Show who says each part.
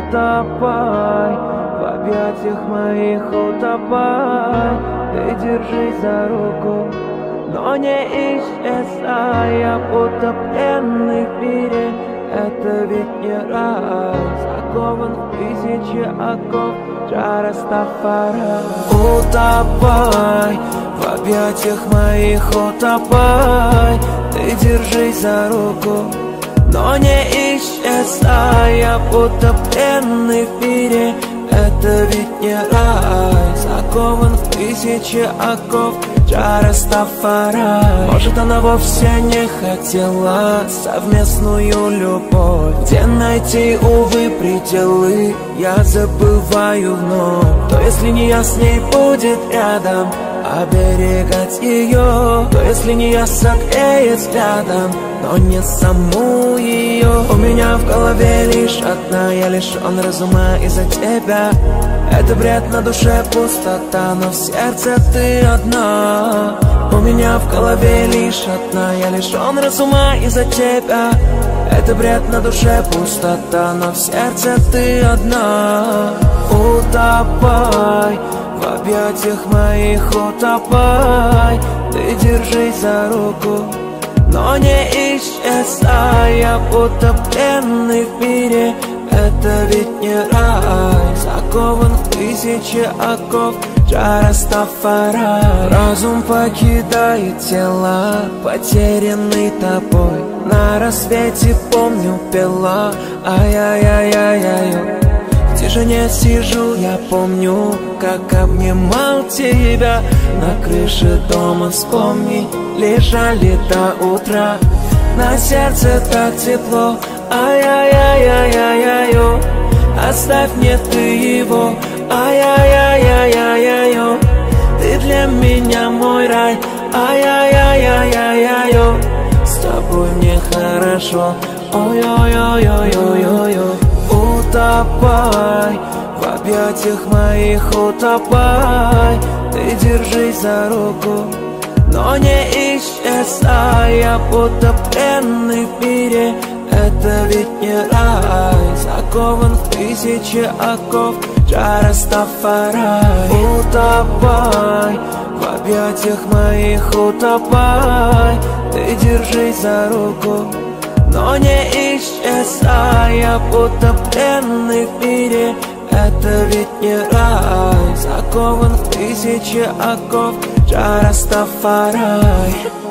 Speaker 1: утопай, в объятиях моих утопай. Ты держись за руку, но не исчезай. Я утопленный в мире, это ведь не рай. Закован в тысячи оков, жар Растафарай. Утопай, в объятиях моих утопай. Ты держись за руку, но не исчезай. Я утопленный в мире, это ведь не рай. Закован в тысячи оков, жар Растафарай. Может, она вовсе не хотела совместную любовь, где найти, увы, пределы я забываю вновь. То если не я, с ней будет рядом оберегать ее, то если не я, согреет взглядом, но не саму ее. У меня в голове лишь одна, я лишён разума из-за тебя. Это бред, на душе пустота, но в сердце ты одна. У меня в голове лишь одна, я лишён разума из-за тебя. Это бред, на душе пустота, но в сердце ты одна. Утопай, в объятиях моих утопай. Ты держись за руку, но не исчезай. Я утопленный в мире, это ведь не рай. Закован в тысячи оков, жар Растафарай. Разум покидает тело, потерянный тобой. На рассвете, помню, пела ай-яй-яй-яй-яй. В тишине сижу, я помню, как обнимал тебя. На крыше дома, вспомни, лежали до утра. На сердце так тепло, ай-яй-яй-яй-яй-яй. Оставь мне ты его, ай-яй-яй-яй-яй-яй. Ты для меня мой рай, ай-яй-яй-яй-яй-яй. С тобой мне хорошо, ой-ой-ой-ой-ой-ой. Утопай, в объятиях моих утопай. Ты держись за руку, но не исчезай. Я утопленный в мире, это ведь не рай. Закован в тысячи оков, жар Растафарай. Утопай, в объятиях моих утопай. Ты держись за руку, но не исчезай. Я утопленный в мире, это ведь не рай. Закован в тысячи оков, жар Растафарай.